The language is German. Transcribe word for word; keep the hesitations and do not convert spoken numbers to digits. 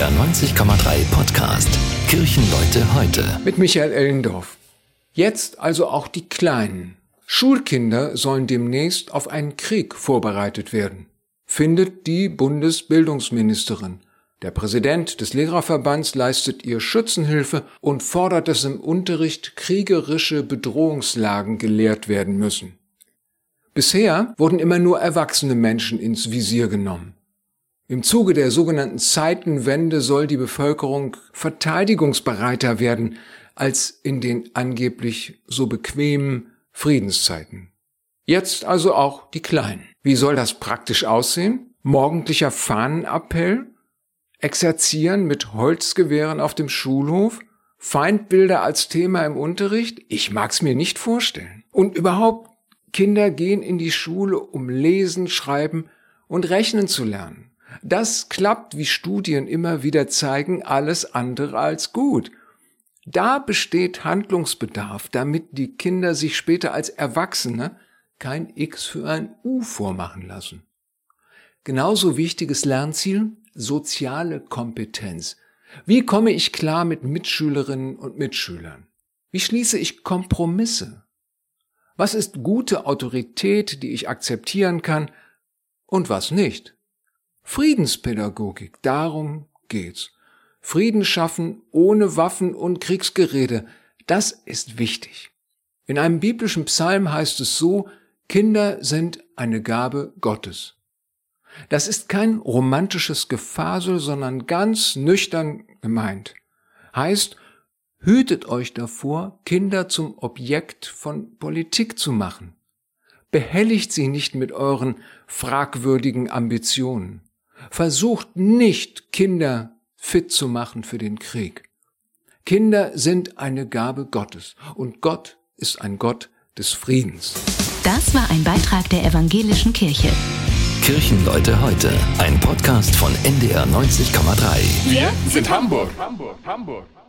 R neunzig Komma drei Podcast Kirchenleute heute. Mit Michael Ellendorf. Jetzt also auch die Kleinen. Schulkinder sollen demnächst auf einen Krieg vorbereitet werden, findet die Bundesbildungsministerin. Der Präsident des Lehrerverbands leistet ihr Schützenhilfe und fordert, dass im Unterricht kriegerische Bedrohungslagen gelehrt werden müssen. Bisher wurden immer nur erwachsene Menschen ins Visier genommen. Im Zuge der sogenannten Zeitenwende soll die Bevölkerung verteidigungsbereiter werden als in den angeblich so bequemen Friedenszeiten. Jetzt also auch die Kleinen. Wie soll das praktisch aussehen? Morgendlicher Fahnenappell? Exerzieren mit Holzgewehren auf dem Schulhof? Feindbilder als Thema im Unterricht? Ich mag's mir nicht vorstellen. Und überhaupt, Kinder gehen in die Schule, um lesen, schreiben und rechnen zu lernen. Das klappt, wie Studien immer wieder zeigen, alles andere als gut. Da besteht Handlungsbedarf, damit die Kinder sich später als Erwachsene kein X für ein U vormachen lassen. Genauso wichtiges Lernziel: soziale Kompetenz. Wie komme ich klar mit Mitschülerinnen und Mitschülern? Wie schließe ich Kompromisse? Was ist gute Autorität, die ich akzeptieren kann, und was nicht? Friedenspädagogik, darum geht's. Frieden schaffen ohne Waffen und Kriegsgerede, das ist wichtig. In einem biblischen Psalm heißt es so: Kinder sind eine Gabe Gottes. Das ist kein romantisches Gefasel, sondern ganz nüchtern gemeint. Heißt, hütet euch davor, Kinder zum Objekt von Politik zu machen. Behelligt sie nicht mit euren fragwürdigen Ambitionen. Versucht nicht, Kinder fit zu machen für den Krieg. Kinder sind eine Gabe Gottes und Gott ist ein Gott des Friedens. Das war ein Beitrag der Evangelischen Kirche. Kirchenleute heute, ein Podcast von N D R neunzig Komma drei. Wir sind Hamburg. Hamburg, Hamburg.